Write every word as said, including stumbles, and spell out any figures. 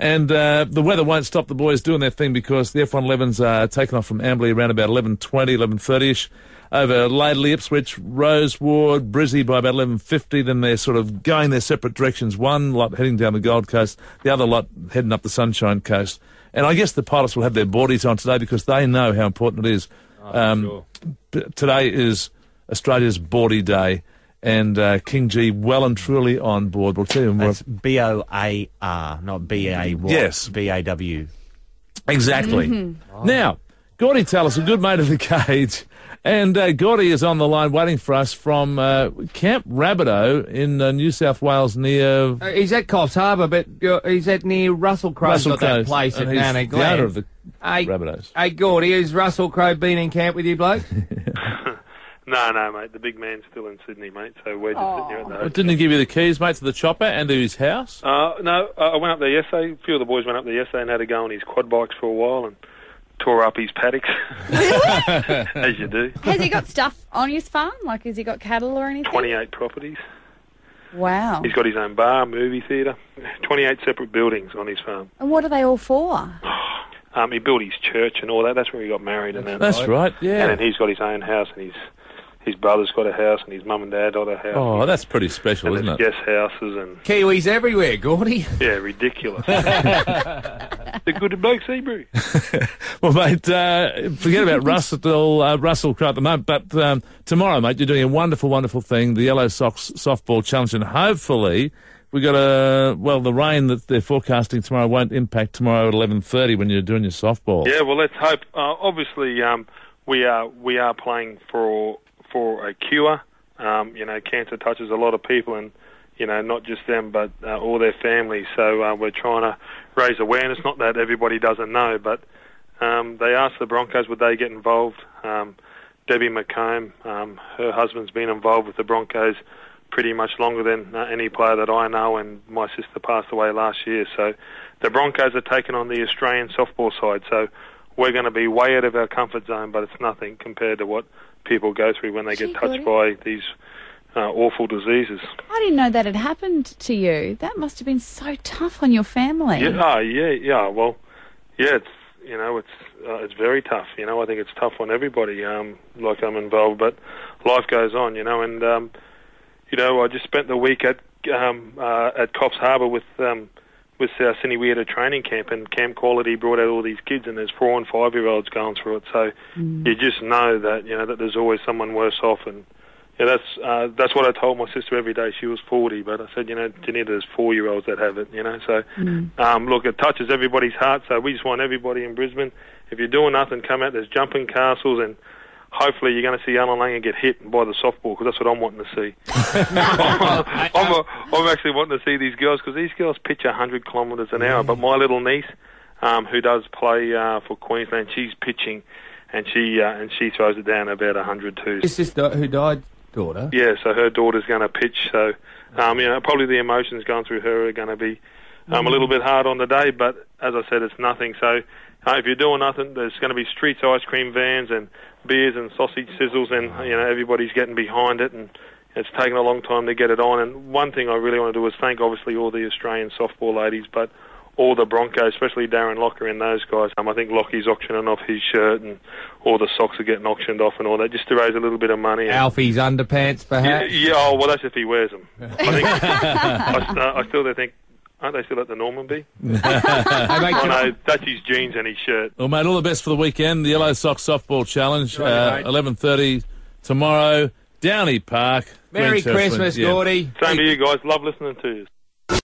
And uh, the weather won't stop the boys doing their thing because the F one elevens are taking off from Amberley around about eleven twenty, eleven thirty-ish. Over Laidley, Ipswich, Rosewood, Brizzy by about eleven fifty. Then they're sort of going their separate directions. One lot heading down the Gold Coast, the other lot heading up the Sunshine Coast. And I guess the pilots will have their boardies on today because they know how important it is. Oh, um, sure. b- today is Australia's Boardie Day, and uh, King G well and truly on board. We'll tell you more. That's B O A R, not B A Y. Yes. B A W. Exactly. Mm-hmm. Oh. Now, Gordy Tallis, a good mate of the cage. And uh, Gordy is on the line waiting for us from uh, Camp Rabbitoh in uh, New South Wales near... Uh, he's at Coffs Harbour, but uh, he's at near Russell Crowe's Russell got that Crowe's, place at and he's Nana the owner of Glen. the Hey, Rabbitohs. hey, Gordy, has Russell Crowe been in camp with you, bloke? No, no, mate. The big man's still in Sydney, mate, so we're just sitting here at the But hotel. didn't he give you the keys, mate, to the chopper and to his house? Uh, no, uh, I went up there yesterday. A few of the boys went up there yesterday and had to go on his quad bikes for a while and tore up his paddocks. As you do. Has he got stuff on his farm? Like, has he got cattle or anything? twenty-eight properties. Wow. He's got his own bar, movie theatre, twenty-eight separate buildings on his farm. And what are they all for? Um, he built his church and all that. That's where he got married and that. That's right, yeah. And then he's got his own house and his his brother's got a house and his mum and dad got a house. Oh, that's pretty special, and isn't there's it? guest houses and... Kiwis everywhere, Gordy. Yeah, ridiculous. They're good at blokes, Hebrew. Well, mate, uh, forget about Russell, uh, Russell Crowe at the moment, but um, tomorrow, mate, you're doing a wonderful, wonderful thing, the Yellow Sox Softball Challenge, and hopefully we got a, well, the rain that they're forecasting tomorrow won't impact tomorrow at eleven thirty when you're doing your softball. Yeah, well, let's hope. Uh, obviously, um, we are we are playing for for a cure. Um, you know, cancer touches a lot of people, and you know, not just them, but uh, all their families. So uh, we're trying to raise awareness. Not that everybody doesn't know, but um, they asked the Broncos would they get involved. Um, Debbie McComb, um, her husband's been involved with the Broncos pretty much longer than uh, any player that I know, and my sister passed away last year. So the Broncos are taking on the Australian softball side. So we're going to be way out of our comfort zone, but it's nothing compared to what people go through when they Gee, get touched Gordy. by these uh, awful diseases. I didn't know that had happened to you. That must have been so tough on your family. Yeah, oh, yeah, yeah. Well, yeah, it's you know, it's uh, it's very tough. You know, I think it's tough on everybody. Um, like I'm involved, but life goes on. You know, and um, you know, I just spent the week at um, uh, at Coffs Harbour with um, with South Sydney. We had a training camp, and Camp Quality brought out all these kids, and there's four and five year olds going through it. So Mm. you just know that you know that there's always someone worse off, and yeah, that's uh, that's what I told my sister every day. She was forty, but I said, you know, Janita, there's four year olds that have it. You know, so Mm. um, look, it touches everybody's heart. So we just want everybody in Brisbane. If you're doing nothing, come out. There's jumping castles, and hopefully you're going to see Alan Langer get hit by the softball, because that's what I'm wanting to see. I'm, a, I'm actually wanting to see these girls, because these girls pitch one hundred kilometres an hour. But my little niece, um, who does play uh, for Queensland, she's pitching, and she uh, and she throws it down about one hundred too. His sister who died, daughter. Yeah, so her daughter's going to pitch. So, um, you know, probably the emotions going through her are going to be um, a little bit hard on the day. But as I said, it's nothing. So, uh, if you're doing nothing, there's going to be streets ice cream vans and beers and sausage sizzles, and you know everybody's getting behind it, and it's taken a long time to get it on. And one thing I really want to do is thank, obviously, all the Australian softball ladies, but all the Broncos, especially Darren Locker and those guys. Um, I think Lockie's auctioning off his shirt, and all the socks are getting auctioned off and all that, just to raise a little bit of money. And Alfie's underpants, yeah, perhaps. yeah, oh, well, that's if he wears them. I think I, st- I still don't think. Aren't they still at the Normanby? Hey, mate, Oh can I- no, that's his jeans and his shirt. Well, mate, all the best for the weekend. The Yellow Sox Softball Challenge, Right, uh, mate. eleven thirty tomorrow, Downey Park. Merry Greenchurch, Christmas, yeah. Gordy. Same to you guys. Love listening to you.